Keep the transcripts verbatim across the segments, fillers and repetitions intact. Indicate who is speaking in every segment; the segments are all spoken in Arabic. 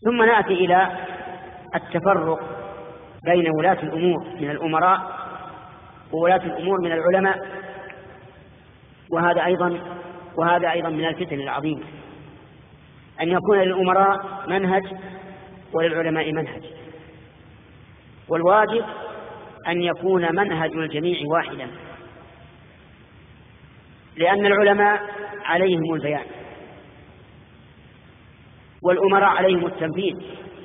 Speaker 1: ثم نأتي إلى التفرق بين ولاة الأمور من الأمراء وولاة الأمور من العلماء، وهذا أيضا وهذا أيضا من الفتن العظيمة، أن يكون للأمراء منهج وللعلماء منهج، والواجب أن يكون منهج الجميع واحدا، لأن العلماء عليهم البيان والأمراء عليهم التنفيذ،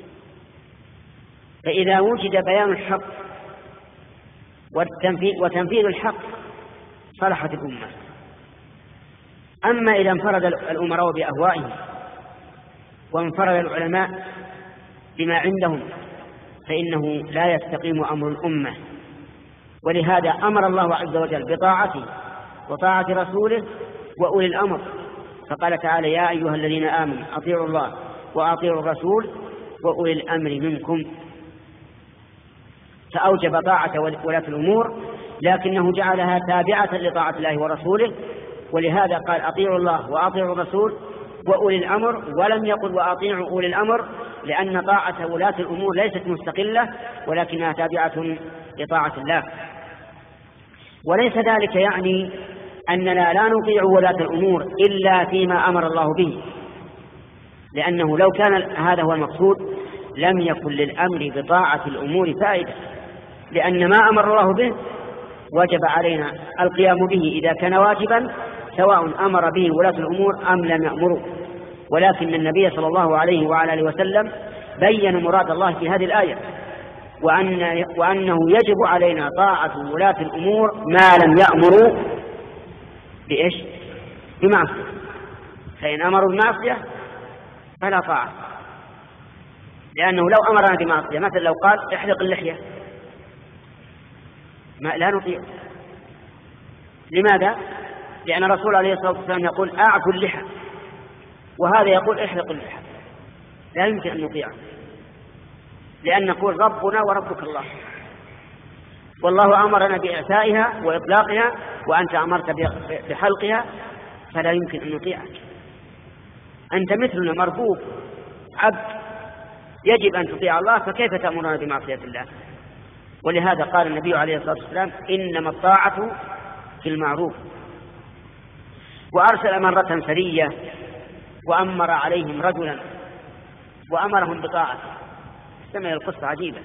Speaker 1: فإذا وجد بيان الحق وتنفيذ الحق صلحت الأمة. أما إذا انفرد الأمراء بأهوائهم وانفرد العلماء بما عندهم فإنه لا يستقيم أمر الأمة. ولهذا أمر الله عز وجل بطاعته وطاعة رسوله وأولي الأمر، فقال تعالى: يا أيها الذين آمنوا أطيعوا الله وأطيعوا الرسول وأولي الأمر منكم. فأوجب طاعة ولاة الأمور، لكنه جعلها تابعة لطاعة الله ورسوله، ولهذا قال: أطيعوا الله وأطيعوا الرسول وأولي الأمر، ولم يقل وأطيعوا أولي الأمر، لأن طاعة ولاة الأمور ليست مستقلة ولكنها تابعة لطاعة الله. وليس ذلك يعني أننا لا نطيع ولاة الأمور إلا فيما أمر الله به، لأنه لو كان هذا هو المقصود لم يكن للأمر بطاعة الأمور فائدة، لأن ما أمر الله به وجب علينا القيام به إذا كان واجبا، سواء أمر به ولاة الأمور أم لم يأمروا. ولكن النبي صلى الله عليه وعلى آله وسلم بين مراد الله في هذه الآية، وأن وأنه يجب علينا طاعة ولاة الأمور ما لم يأمروا بإيش؟ بمعصية. فإن أمروا بمعصية فلا طاعة، لأنه لو أمرنا بمعصية، مثل لو قال احلق اللحية ما لا نطيع. لماذا؟ لأن الرسول عليه الصلاة والسلام يقول: أعفوا اللحى، وهذا يقول احلق اللحى، لا يمكن أن نطيعه، لأن نقول ربنا وربك الله، والله أمرنا بإعفائها وإطلاقها وأنت أمرت بحلقها، فلا يمكن أن نطيعك. أنت مثلنا مربوب عبد، يجب أن تطيع الله، فكيف تأمرنا بمعصية الله؟ ولهذا قال النبي عليه الصلاة والسلام: إنما الطاعة في المعروف. وأرسل مرة سرية وأمر عليهم رجلا وأمرهم بطاعته. استمع القصة عجيبة.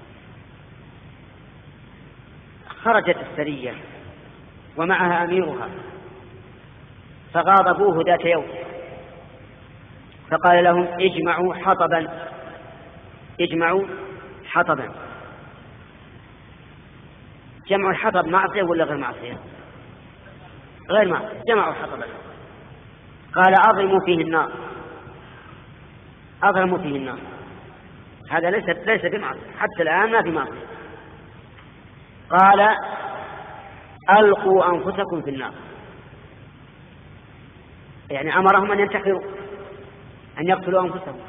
Speaker 1: خرجت السرية ومعها أميرها فغاضبوه ذات يوم، فقال لهم: اجمعوا حطبا اجمعوا حطبا. جمع الحطب معصية ولا غير معصية؟ غير معصية. جمعوا حطبا. قال: أضرموا فيه النار أضرموا فيه النار. هذا ليس ليس بمعصية، حتى الآن ما بمعصية. قال: ألقوا أنفسكم في النار، يعني أمرهم أن ينتحروا، أن يقتلوا أنفسهم.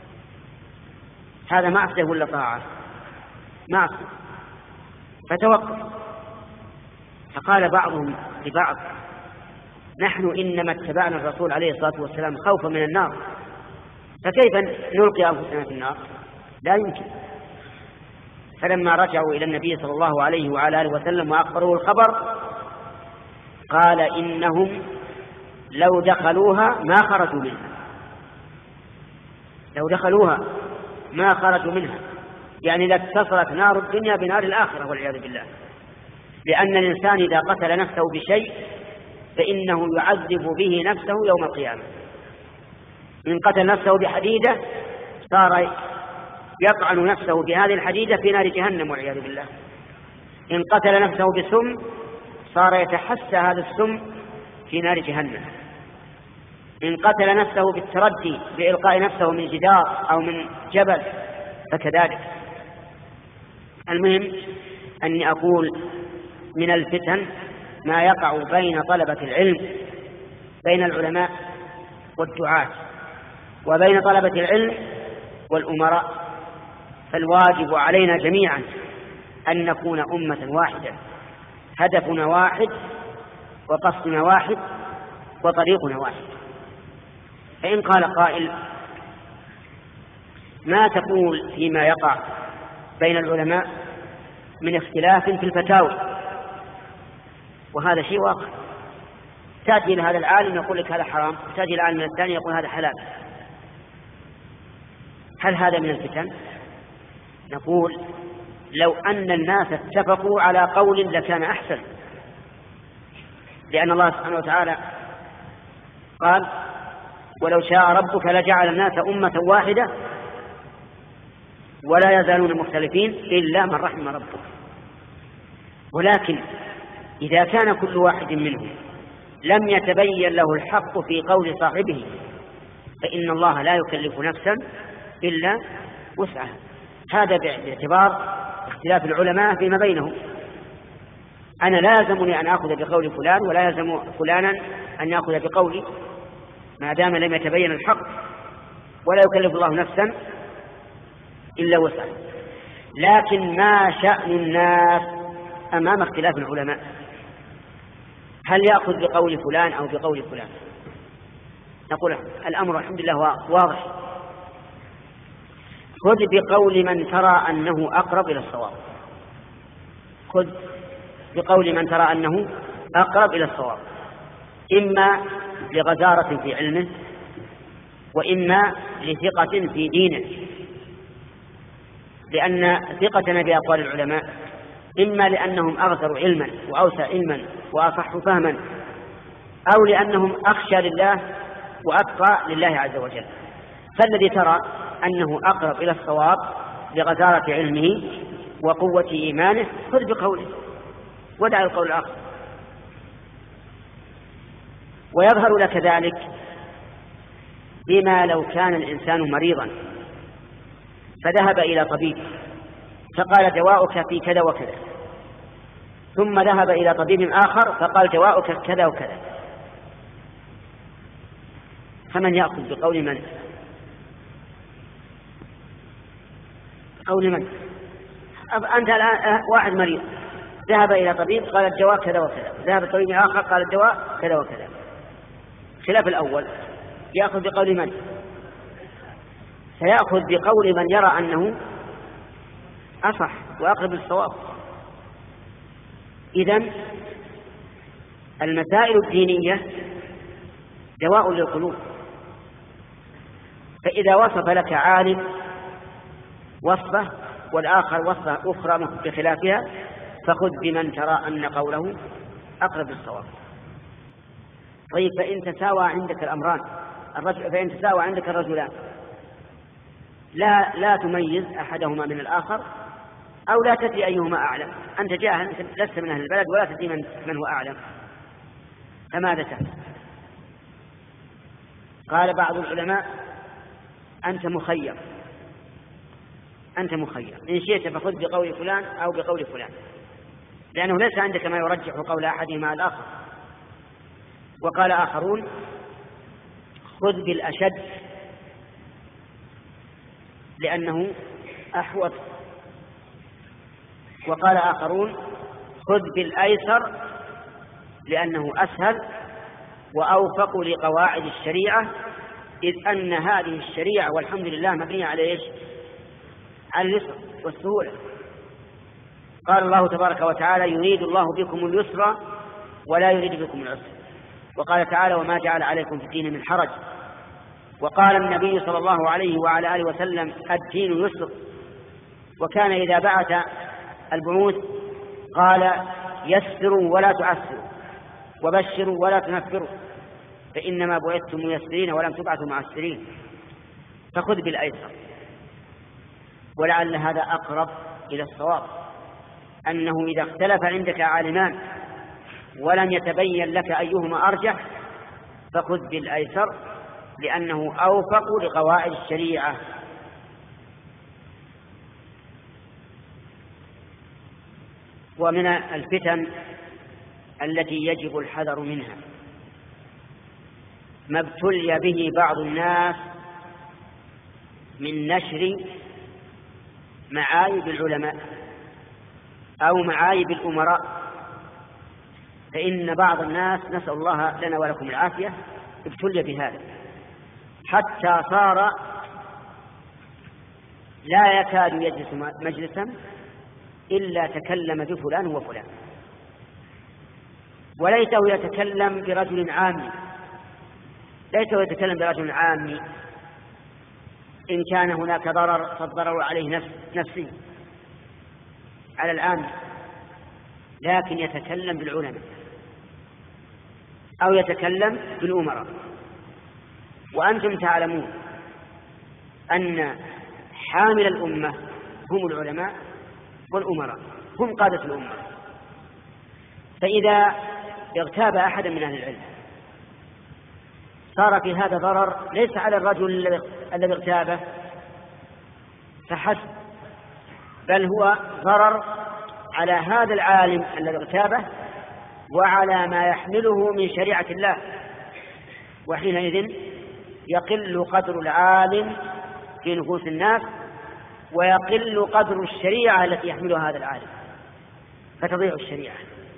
Speaker 1: هذا معصية ولا طاعة؟ معصية. فتوقف. فقال بعضهم لبعض: نحن إنما اتبعنا الرسول عليه الصلاة والسلام خوفا من النار، فكيف نلقي أنفسنا في النار؟ لا يمكن. فلما رجعوا إلى النبي صلى الله عليه وعلى آله وسلم وأخبروه الخبر قال: إنهم لو دخلوها ما خرجوا منها لو دخلوها ما خرجوا منها يعني لاتصلت نار الدنيا بنار الآخرة والعياذ بالله. لأن الإنسان إذا قتل نفسه بشيء فإنه يعذب به نفسه يوم القيامة. إن قتل نفسه بحديدة صار يطعن نفسه بهذه الحديدة في نار جهنم والعياذ بالله. إن قتل نفسه بسم صار يتحسى هذا السم في نار جهنم. إن قتل نفسه بالتردي بإلقاء نفسه من جدار أو من جبل فكذلك. المهم أني أقول من الفتن ما يقع بين طلبة العلم، بين العلماء والدعاة، وبين طلبة العلم والأمراء. فالواجب علينا جميعا أن نكون أمة واحدة، هدفنا واحد وقصدنا واحد وطريقنا واحد. فإن قال قائل: ما تقول فيما يقع بين العلماء من اختلاف في الفتاوى، وهذا شيء واقع. تأتي إلى هذا العالم يقول لك هذا حرام، تأتي إلى العالم الثاني يقول هذا حلال. هل هذا من الفتن؟ نقول لو أن الناس اتفقوا على قول لكان أحسن، لأن الله سبحانه وتعالى قال ولو شاء ربك لجعل الناس أمة واحدة ولا يزالون مختلفين إلا من رحم ربك. ولكن إذا كان كل واحد منهم لم يتبين له الحق في قول صاحبه فإن الله لا يكلف نفسا إلا وسعها. هذا باعتبار اختلاف العلماء فيما بينهم. أنا لازمني أن أخذ بقول فلان ولا يلزم فلانا أن يأخذ بقولي ما دام لم يتبين الحق، ولا يكلف الله نفسا إلا وسعها. لكن ما شأن الناس أمام اختلاف العلماء؟ هل يأخذ بقول فلان أو بقول فلان؟ نقول الأمر الحمد لله واضح. خذ بقول من ترى أنه أقرب إلى الصواب، خذ بقول من ترى أنه أقرب إلى الصواب، إما لغزارة في علمه وإما لثقة في دينه، لأن ثقتنا بأقوال العلماء إما لأنهم أغزر علما وأوسع علما وأصح فهما، أو لأنهم أخشى لله وأتقى لله عز وجل. فالذي ترى أنه أقرب إلى الصواب لغزارة علمه وقوة إيمانه خذ بقوله ودع القول الآخر. ويظهر لك ذلك بما لو كان الإنسان مريضا فذهب إلى طبيب فقال دواؤك في كذا وكذا، ثم ذهب إلى طبيب آخر فقال دواؤك كذا وكذا، فمن يأخذ بقول من؟ قول من؟ أنت الآن واحد مريض ذهب إلى طبيب قال الدواء كذا وكذا، ذهب الطبيب آخر قال الدواء كذا وكذا، خلاف الأول. يأخذ بقول من؟ سيأخذ بقول من يرى أنه أصح وأقرب للصواب. إذن المسائل الدينية دواء للقلوب، فإذا وصف لك عالم وصفه والآخر وصفه أخرى بخلافها فخذ بمن ترى أن قوله أقرب للصواب. طيب فإن تساوى عندك الأمران الرجل فإن تساوى عندك الرجلان لا لا تميز أحدهما من الآخر أو لا تدري أيهما أعلم، أنت جاهل لست من أهل البلد ولا تدري من, من هو أعلم، فماذا تفعل؟ قال بعض العلماء أنت مخير، أنت مخير إن شئت فخذ بقول فلان أو بقول فلان، لأنه ليس عندك ما يرجح قول أحدهما الآخر. وقال آخرون خذ بالأشد لأنه أحوط، وقال آخرون خذ بالأيسر لأنه أسهل وأوفق لقواعد الشريعة، إذ أن هذه الشريعة والحمد لله مبنية على إيش؟ على اليسر والسهولة. قال الله تبارك وتعالى يريد الله بكم اليسر ولا يريد بكم العسر، وقال تعالى وما جعل عليكم في الدين من حرج، وقال النبي صلى الله عليه وعلى آله وسلم الدين يسر، وكان إذا بعث البعوث قال يسروا ولا تعسروا وبشروا ولا تنفروا فإنما بعثتم ميسرين ولم تبعثوا معسرين. فخذ بالأيسر، ولعل هذا أقرب إلى الصواب، أنه إذا اختلف عندك عالمان ولم يتبين لك أيهما أرجح فخذ بالأيسر لأنه أوفق لقواعد الشريعة. ومن الفتن التي يجب الحذر منها ما ابتلي به بعض الناس من نشر معايب العلماء أو معايب الأمراء، فإن بعض الناس نسأل الله لنا ولكم العافية ابتلي بهذا حتى صار لا يكاد يجلس مجلسا إلا تكلم بفلان وفلان، وليته يتكلم برجل عامي، ليته يتكلم برجل عامي إن كان هناك ضرر فالضرر عليه نفس نفسي على العام، لكن يتكلم بالعلماء أو يتكلم بالأمراء. وأنتم تعلمون أن حامل الأمة هم العلماء والأمراء، هم قادة الأمة. فإذا اغتاب أحدا من أهل العلم صار في هذا ضرر ليس على الرجل الذي اغتابه فحسب، بل هو ضرر على هذا العالم الذي اغتابه وعلى ما يحمله من شريعة الله، وحينئذ يقل قدر العالم في نفوس الناس ويقل قدر الشريعة التي يحملها هذا العالم، فتضيع الشريعة.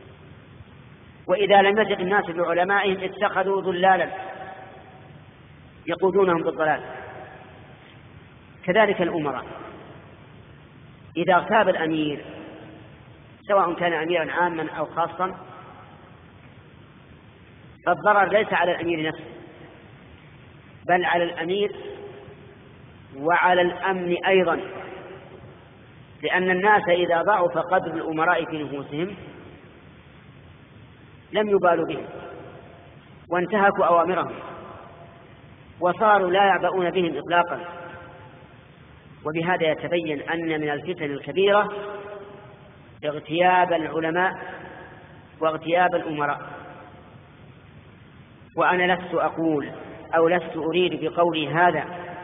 Speaker 1: وإذا لم يثق الناس بعلمائهم اتخذوا ضلالا يقودونهم بالضلال. كذلك الأمراء إذا اغتاب الأمير سواء كان أميرا عاما أو خاصا فالضرر ليس على الأمير نفسه بل على الأمير وعلى الأمن أيضا، لأن الناس إذا ضعف قدر الأمراء في نفوسهم لم يبالوا بهم وانتهكوا أوامرهم وصاروا لا يعبؤون بهم إطلاقا. وبهذا يتبين أن من الفتن الكبيرة اغتياب العلماء واغتياب الأمراء. وأنا لست أقول أو لست أريد بقولي هذا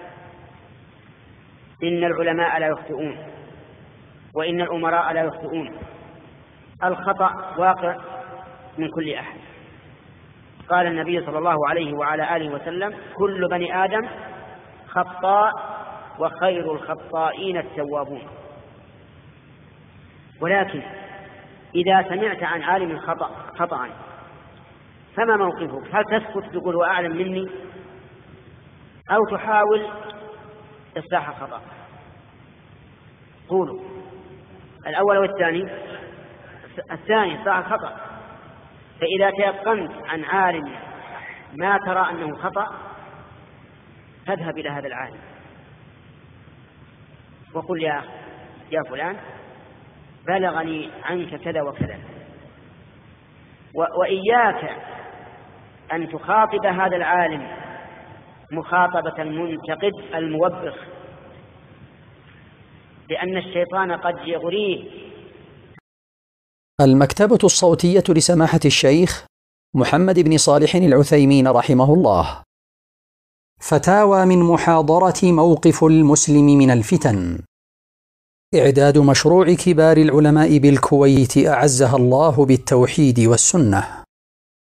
Speaker 1: إن العلماء لا يخطئون وإن الأمراء لا يخطئون، الخطأ واقع من كل أحد. قال النبي صلى الله عليه وعلى آله وسلم: كل بني آدم خطاء وخير الخطائين التوابون. ولكن إذا سمعت عن عالم خطأ خطأ فما موقفك؟ هل تسكت تقول وأعلم مني أو تحاول إصلاح الخطأ؟ قولوا الأول والثاني. الثاني إصلاح الخطأ. فإذا تيقنت عن عالم ما ترى أنه خطأ فاذهب إلى هذا العالم وقل: يا يا فلان بلغني عنك كذا وكذا. وإياك أن تخاطب هذا العالم مخاطبة المنتقد الموبخ، لأن الشيطان قد يغريه.
Speaker 2: المكتبة الصوتية لسماحة الشيخ محمد بن صالح العثيمين رحمه الله. فتاوى من محاضرة موقف المسلم من الفتن. إعداد مشروع كبار العلماء بالكويت أعزها الله بالتوحيد والسنة.